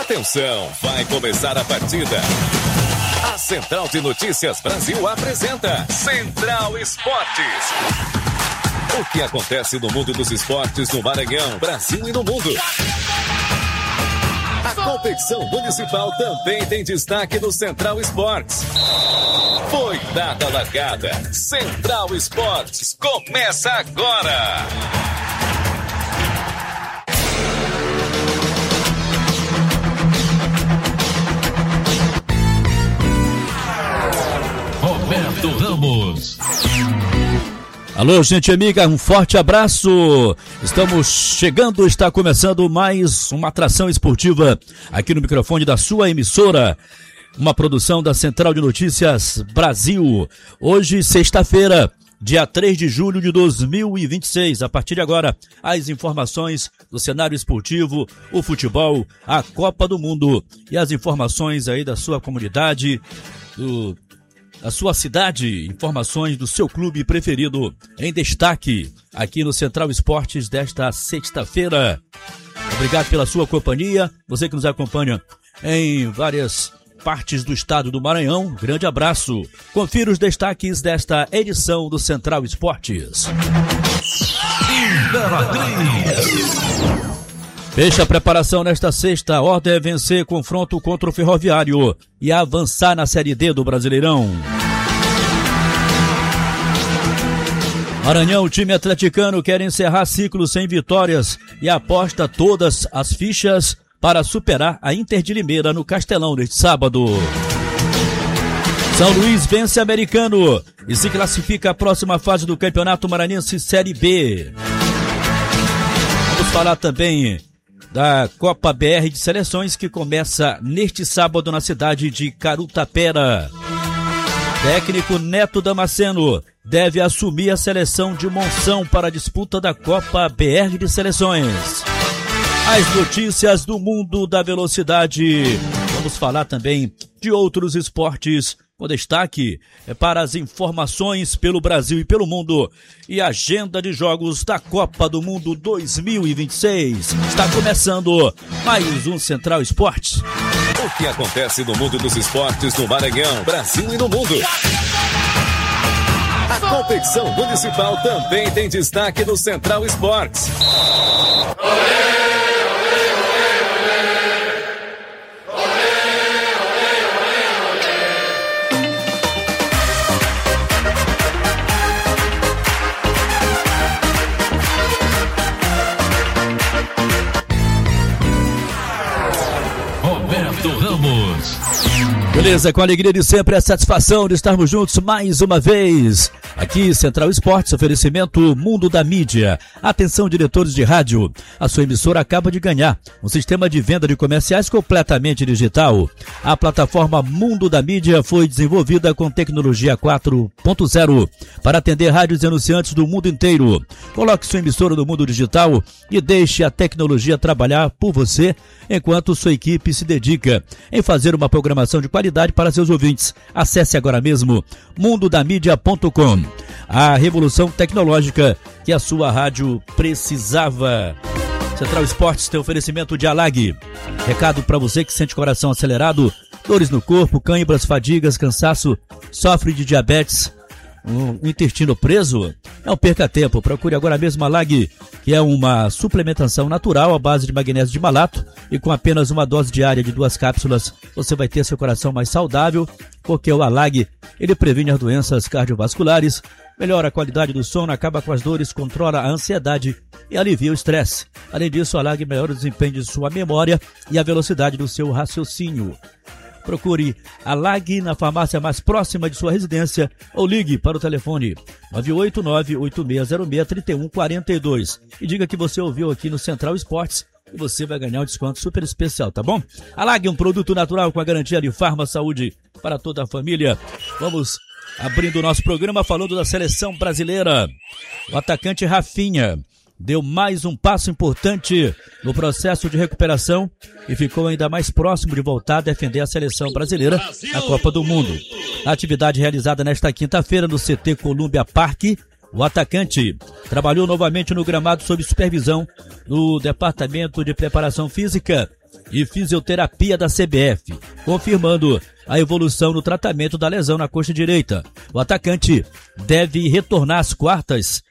Atenção, vai começar a partida. A Central de Notícias Brasil apresenta Central Esportes. O que acontece no mundo dos esportes no Maranhão, Brasil e no mundo. A competição municipal também tem destaque no Central Esportes. Foi dada a largada. Central Esportes começa agora. Roberto Ramos. Alô, gente amiga, um forte abraço. Estamos chegando, está começando mais uma atração esportiva aqui no microfone da sua emissora. Uma produção da Central de Notícias Brasil. Hoje, sexta-feira, dia 3 de julho de 2026. A partir de agora, as informações do cenário esportivo, o futebol, a Copa do Mundo e as informações aí da sua comunidade, da sua cidade, informações do seu clube preferido em destaque aqui no Central Esportes desta sexta-feira. Obrigado pela sua companhia, você que nos acompanha em várias partes do estado do Maranhão, grande abraço. Confira os destaques desta edição do Central Esportes. Fecha a preparação nesta sexta. A ordem é vencer confronto contra o Ferroviário e avançar na Série D do Brasileirão. Maranhão, o time atleticano quer encerrar ciclo sem vitórias e aposta todas as fichas para superar a Inter de Limeira no Castelão neste sábado. São Luís vence Americano e se classifica à próxima fase do Campeonato Maranhense Série B. Vamos falar também da Copa BR de Seleções que começa neste sábado na cidade de Carutapera. Técnico Neto Damasceno deve assumir a seleção de Monção para a disputa da Copa BR de Seleções. As notícias do mundo da velocidade. Vamos falar também de outros esportes com destaque para as informações pelo Brasil e pelo mundo e agenda de jogos da Copa do Mundo 2026. Está começando mais um Central Esportes. O que acontece no mundo dos esportes no Maranhão, Brasil e no mundo. A competição municipal também tem destaque no Central Esportes. Beleza, com a alegria de sempre, a satisfação de estarmos juntos mais uma vez. Aqui, Central Esportes, oferecimento Mundo da Mídia. Atenção, diretores de rádio, a sua emissora acaba de ganhar um sistema de venda de comerciais completamente digital. A plataforma Mundo da Mídia foi desenvolvida com tecnologia 4.0 para atender rádios e anunciantes do mundo inteiro. Coloque sua emissora no mundo digital e deixe a tecnologia trabalhar por você, enquanto sua equipe se dedica em fazer uma programação de qualidade para seus ouvintes. Acesse agora mesmo mundodamídia.com. A revolução tecnológica que a sua rádio precisava. Central Esportes tem oferecimento de Alag. Recado para você que sente coração acelerado, dores no corpo, cãibras, fadigas, cansaço, sofre de diabetes, um intestino preso. Não perca tempo, procure agora mesmo a Alag, que é uma suplementação natural à base de magnésio de malato e com apenas uma dose diária de 2 cápsulas você vai ter seu coração mais saudável, porque o Alag, ele previne as doenças cardiovasculares, melhora a qualidade do sono, acaba com as dores, controla a ansiedade e alivia o estresse. Além disso, o Alag melhora o desempenho de sua memória e a velocidade do seu raciocínio. Procure a Alag na farmácia mais próxima de sua residência ou ligue para o telefone 989-8606-3142 e diga que você ouviu aqui no Central Esportes e você vai ganhar um desconto super especial, tá bom? A Alag é um produto natural com a garantia de Farma Saúde para toda a família. Vamos abrindo o nosso programa falando da seleção brasileira. O atacante Rafinha deu mais um passo importante no processo de recuperação e ficou ainda mais próximo de voltar a defender a seleção brasileira na Copa do Mundo. A atividade realizada nesta quinta-feira no CT Columbia Park, o atacante trabalhou novamente no gramado sob supervisão do Departamento de Preparação Física e fisioterapia da CBF, confirmando a evolução no tratamento da lesão na coxa direita. O atacante deve retornar às quartas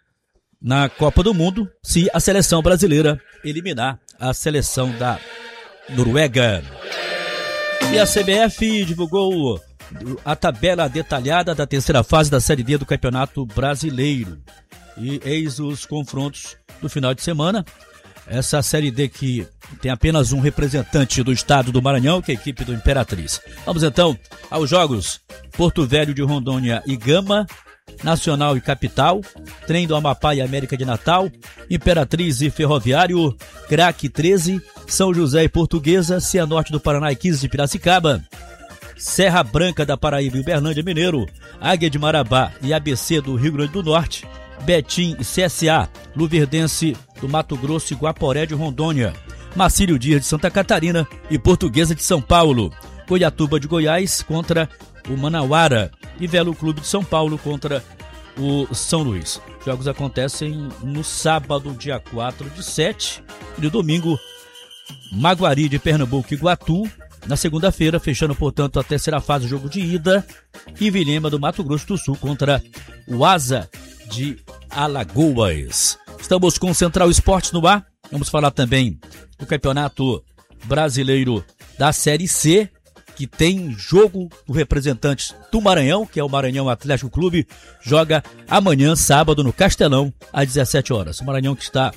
na Copa do Mundo se a seleção brasileira eliminar a seleção da Noruega. E a CBF divulgou a tabela detalhada da terceira fase da Série D do Campeonato Brasileiro. E eis os confrontos do final de semana. Essa Série D que tem apenas um representante do estado do Maranhão, que é a equipe do Imperatriz. Vamos então aos jogos. Porto Velho de Rondônia e Gama, Nacional e Capital, Trem do Amapá e América de Natal, Imperatriz e Ferroviário, Craque 13, São José e Portuguesa, Cianorte do Paraná e 15 de Piracicaba, Serra Branca da Paraíba e Uberlândia Mineiro, Águia de Marabá e ABC do Rio Grande do Norte, Betim e CSA, Luverdense do Mato Grosso e Guaporé de Rondônia, Marcílio Dias de Santa Catarina e Portuguesa de São Paulo, Goiatuba de Goiás contra o Manauara e Velo Clube de São Paulo contra o São Luís. Jogos acontecem no sábado, dia 4/7, e no domingo, Maguari de Pernambuco e Iguatu. Na segunda-feira, fechando, portanto, a terceira fase do jogo de ida, e Vilhema do Mato Grosso do Sul contra o Asa de Alagoas. Estamos com o Central Esportes no ar. Vamos falar também do Campeonato Brasileiro da Série C, que tem jogo do representante do Maranhão, que é o Maranhão Atlético Clube, joga amanhã, sábado, no Castelão, às 17 horas. O Maranhão que está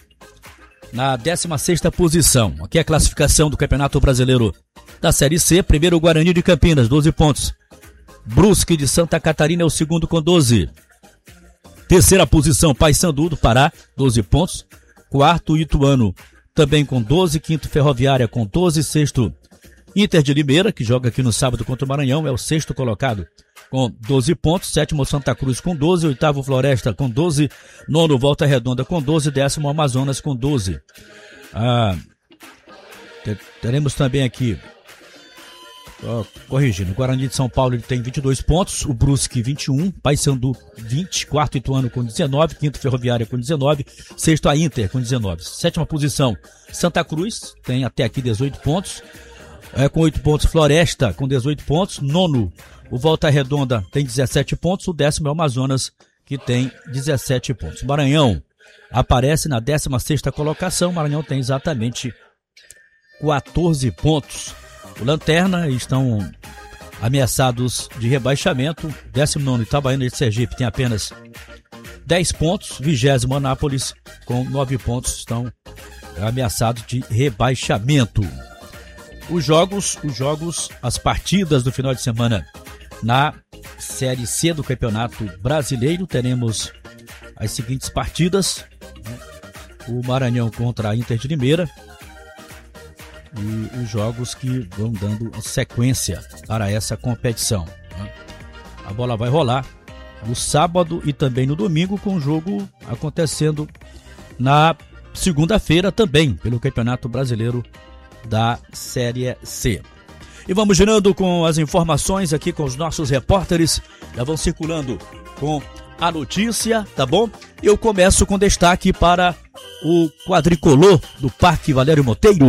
na 16ª posição. Aqui é a classificação do Campeonato Brasileiro da Série C. Primeiro, o Guarani de Campinas, 12 pontos. Brusque de Santa Catarina é o segundo com 12. Terceira posição, Paysandu do Pará, 12 pontos. Quarto, Ituano, também com 12. Quinto, Ferroviária com 12. Sexto, Inter de Limeira, que joga aqui no sábado contra o Maranhão, é o sexto colocado com 12 pontos. Sétimo, Santa Cruz com 12. Oitavo, Floresta com 12. Nono, Volta Redonda com 12. Décimo, Amazonas com 12. Teremos também aqui, corrigindo, o Guarani de São Paulo ele tem 22 pontos, o Brusque 21, Paysandu 20, quarto Ituano com 19, quinto Ferroviária com 19, sexto a Inter com 19. Sétima posição, Santa Cruz, tem até aqui 18 pontos, com 8 pontos Floresta com 18 pontos, nono o Volta Redonda tem 17 pontos, o décimo é o Amazonas que tem 17 pontos. O Maranhão aparece na 16ª colocação, o Maranhão tem exatamente 14 pontos. O Lanterna estão ameaçados de rebaixamento. 19º Itabaiana de Sergipe tem apenas 10 pontos. 20º Anápolis com 9 pontos estão ameaçados de rebaixamento. Os jogos, as partidas do final de semana na Série C do Campeonato Brasileiro. Teremos as seguintes partidas: o Maranhão contra a Inter de Limeira, e os jogos que vão dando sequência para essa competição. A bola vai rolar no sábado e também no domingo, com o jogo acontecendo na segunda-feira também, pelo Campeonato Brasileiro da Série C. E vamos girando com as informações aqui com os nossos repórteres, já vão circulando com a notícia, tá bom? Eu começo com destaque para o quadricolor do Parque Valério Monteiro.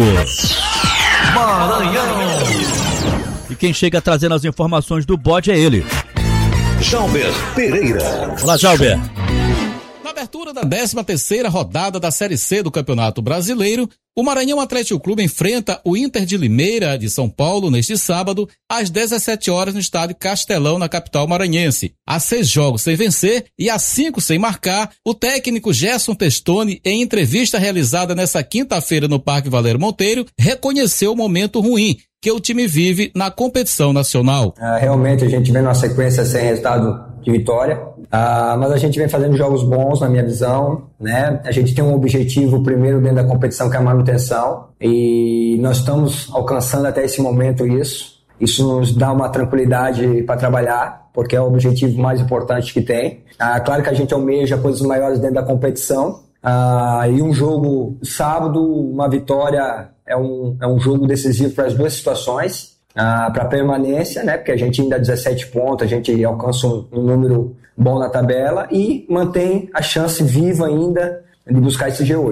Maranhão. E quem chega trazendo as informações do bode é ele, Jalber Pereira. Olá, Jalber. Na abertura da 13ª rodada da Série C do Campeonato Brasileiro, o Maranhão Atlético Clube enfrenta o Inter de Limeira de São Paulo neste sábado, às 17 horas no estádio Castelão, na capital maranhense. Há 6 jogos sem vencer e há 5 sem marcar, o técnico Gerson Testoni, em entrevista realizada nesta quinta-feira no Parque Valério Monteiro, reconheceu o momento ruim que o time vive na competição nacional. Realmente a gente vem numa sequência sem resultado de vitória, mas a gente vem fazendo jogos bons, na minha visão, né? A gente tem um objetivo primeiro dentro da competição, que é a manutenção, e nós estamos alcançando até esse momento isso. Isso nos dá uma tranquilidade para trabalhar, porque é o objetivo mais importante que tem. Claro que a gente almeja coisas maiores dentro da competição, e um jogo sábado, uma vitória é um jogo decisivo para as duas situações, para a permanência, né? Porque a gente ainda 17 pontos, a gente alcança um número bom na tabela e mantém a chance viva ainda de buscar esse G8.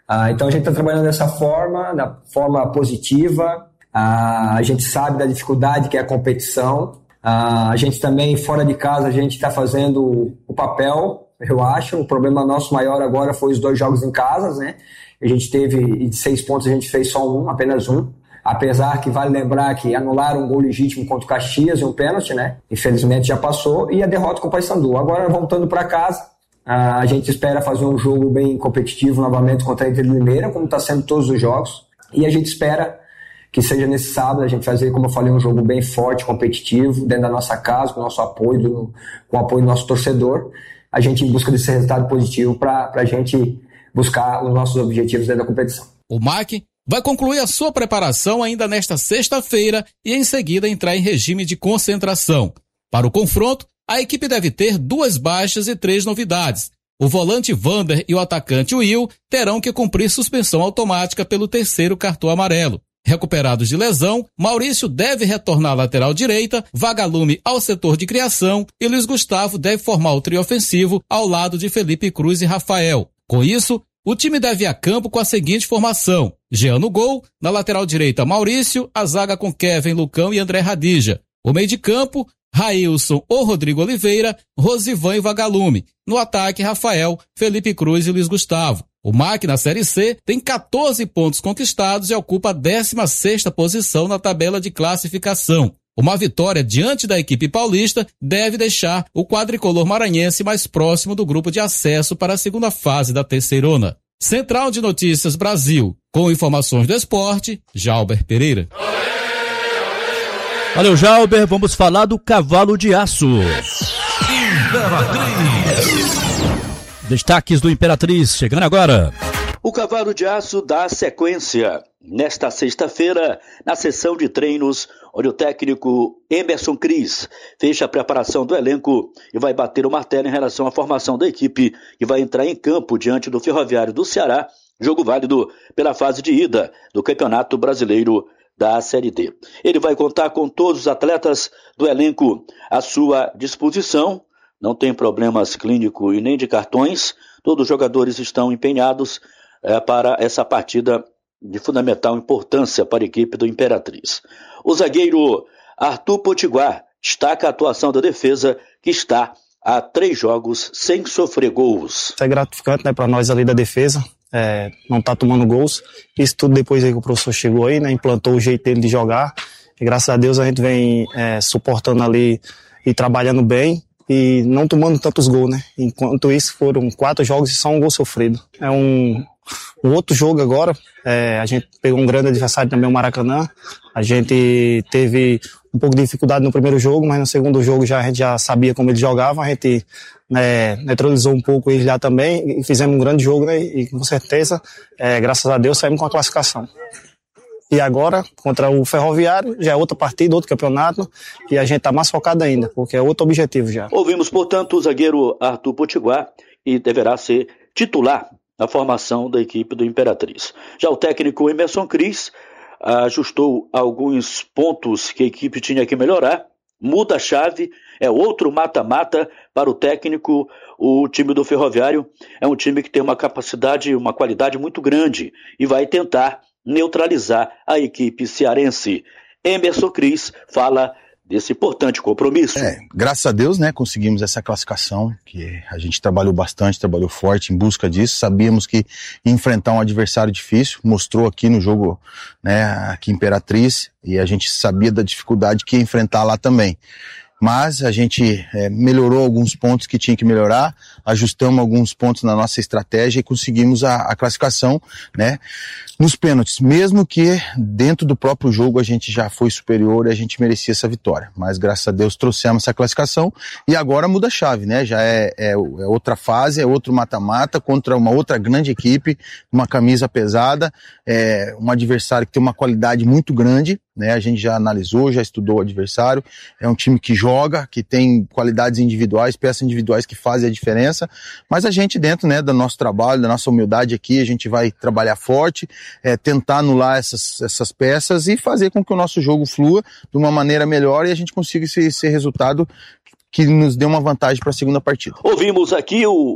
Então a gente está trabalhando dessa forma, da forma positiva. A gente sabe da dificuldade que é a competição. A gente também, fora de casa, a gente está fazendo o papel, eu acho. O problema nosso maior agora foi os 2 jogos em casa, né? A gente teve, de 6 pontos, a gente fez só apenas um. Apesar que vale lembrar que anularam um gol legítimo contra o Caxias e um pênalti, né? Infelizmente já passou. E a derrota com o Paysandu. Agora, voltando para casa, a gente espera fazer um jogo bem competitivo novamente contra a Inter de Limeira, como está sendo todos os jogos. E a gente espera que seja nesse sábado a gente fazer, como eu falei, um jogo bem forte, competitivo, dentro da nossa casa, com o nosso apoio, com o apoio do nosso torcedor. A gente em busca desse resultado positivo para a gente buscar os nossos objetivos dentro da competição. O MAC vai concluir a sua preparação ainda nesta sexta-feira e em seguida entrar em regime de concentração. Para o confronto, a equipe deve ter 2 baixas e 3 novidades. O volante Vander e o atacante Will terão que cumprir suspensão automática pelo 3º cartão amarelo. Recuperados de lesão, Maurício deve retornar à lateral direita, Vagalume ao setor de criação e Luiz Gustavo deve formar o trio ofensivo ao lado de Felipe Cruz e Rafael. Com isso, o time deve ir a campo com a seguinte formação: Jean no gol, na lateral direita Maurício, a zaga com Kevin, Lucão e André Radija. O meio de campo, Railson ou Rodrigo Oliveira, Rosivan e Vagalume. No ataque, Rafael, Felipe Cruz e Luiz Gustavo. O MAC na Série C tem 14 pontos conquistados e ocupa a 16ª posição na tabela de classificação. Uma vitória diante da equipe paulista deve deixar o quadricolor maranhense mais próximo do grupo de acesso para a segunda fase da Terceirona. Central de Notícias Brasil, com informações do esporte, Jalber Pereira. Valeu, Jalber. Vamos falar do Cavalo de Aço. Destaques do Imperatriz, chegando agora. O Cavalo de Aço dá sequência nesta sexta-feira na sessão de treinos, onde o técnico Emerson Cris fecha a preparação do elenco e vai bater o martelo em relação à formação da equipe que vai entrar em campo diante do Ferroviário do Ceará, jogo válido pela fase de ida do Campeonato Brasileiro da Série D. Ele vai contar com todos os atletas do elenco à sua disposição, não tem problemas clínicos e nem de cartões, todos os jogadores estão empenhados para essa partida de fundamental importância para a equipe do Imperatriz. O zagueiro Arthur Potiguar destaca a atuação da defesa, que está há 3 jogos sem sofrer gols. Isso é gratificante, né, para nós ali da defesa, não tá tomando gols. Isso tudo depois aí que o professor chegou aí, né, implantou o jeito dele de jogar. E graças a Deus a gente vem suportando ali e trabalhando bem e não tomando tantos gols, né. Enquanto isso foram 4 jogos e só um gol sofrido. É um outro jogo agora, a gente pegou um grande adversário também, o Maracanã. A gente teve um pouco de dificuldade no primeiro jogo, mas no segundo jogo a gente já sabia como eles jogavam. A gente neutralizou um pouco eles lá também e fizemos um grande jogo, né? E com certeza, graças a Deus, saímos com a classificação. E agora, contra o Ferroviário, já é outra partida, outro campeonato, e a gente está mais focado ainda, porque é outro objetivo já. Ouvimos, portanto, o zagueiro Arthur Potiguar e deverá ser titular na formação da equipe do Imperatriz. Já o técnico Emerson Cris ajustou alguns pontos que a equipe tinha que melhorar, muda a chave, é outro mata-mata para o técnico. O time do Ferroviário é um time que tem uma capacidade, uma qualidade muito grande e vai tentar neutralizar a equipe cearense. Emerson Cris fala desse importante compromisso. Graças a Deus, né, conseguimos essa classificação, que a gente trabalhou bastante, trabalhou forte em busca disso. Sabíamos que ia enfrentar um adversário difícil, mostrou aqui no jogo, né, aqui em Imperatriz, e a gente sabia da dificuldade que ia enfrentar lá também. Mas a gente melhorou alguns pontos que tinha que melhorar, ajustamos alguns pontos na nossa estratégia e conseguimos a classificação, né, nos pênaltis. Mesmo que dentro do próprio jogo a gente já foi superior e a gente merecia essa vitória. Mas graças a Deus trouxemos essa classificação e agora muda a chave, né? Já é outra fase, é outro mata-mata contra uma outra grande equipe, uma camisa pesada, um adversário que tem uma qualidade muito grande, né? A gente já analisou, já estudou o adversário, é um time que joga, que tem qualidades individuais, peças individuais que fazem a diferença, mas a gente dentro, né, do nosso trabalho, da nossa humildade aqui, a gente vai trabalhar forte, tentar anular essas peças e fazer com que o nosso jogo flua de uma maneira melhor e a gente consiga esse resultado que nos dê uma vantagem para a segunda partida. Ouvimos aqui o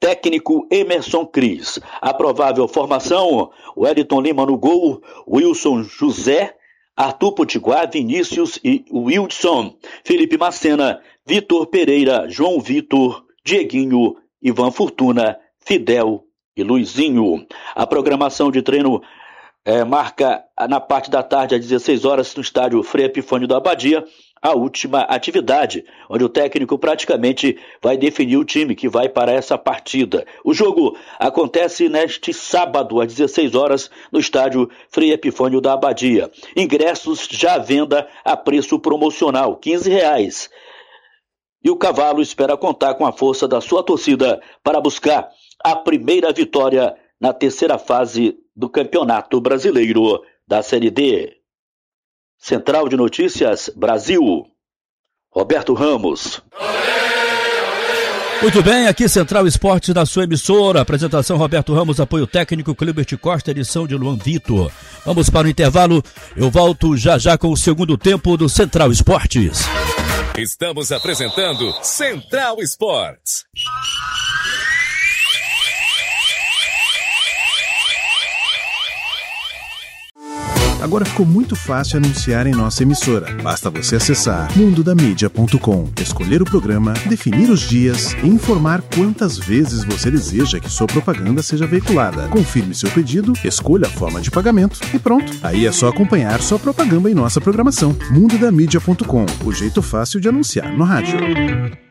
Técnico Emerson Cris. A provável formação: Wellington Lima no gol, Wilson José, Arthur Potiguar, Vinícius e Wilson, Felipe Macena, Vitor Pereira, João Vitor, Dieguinho, Ivan Fortuna, Fidel e Luizinho. A programação de treino marca na parte da tarde às 16 horas no estádio Frei Epifânio da Abadia a última atividade, onde o técnico praticamente vai definir o time que vai para essa partida. O jogo acontece neste sábado às 16 horas no estádio Frei Epifânio da Abadia. Ingressos já à venda a preço promocional, R$15. E o Cavalo espera contar com a força da sua torcida para buscar a primeira vitória na terceira fase do Campeonato Brasileiro da Série D. Central de Notícias Brasil, Roberto Ramos. Muito bem, aqui Central Esportes na sua emissora. Apresentação Roberto Ramos, apoio técnico Cleber Costa, edição de Luan Vitor. Vamos para o intervalo, eu volto já com o segundo tempo do Central Esportes. Estamos apresentando Central Esportes. Agora ficou muito fácil anunciar em nossa emissora. Basta você acessar mundodamídia.com, escolher o programa, definir os dias e informar quantas vezes você deseja que sua propaganda seja veiculada. Confirme seu pedido, escolha a forma de pagamento e pronto. Aí é só acompanhar sua propaganda em nossa programação. mundodamídia.com, o jeito fácil de anunciar no rádio.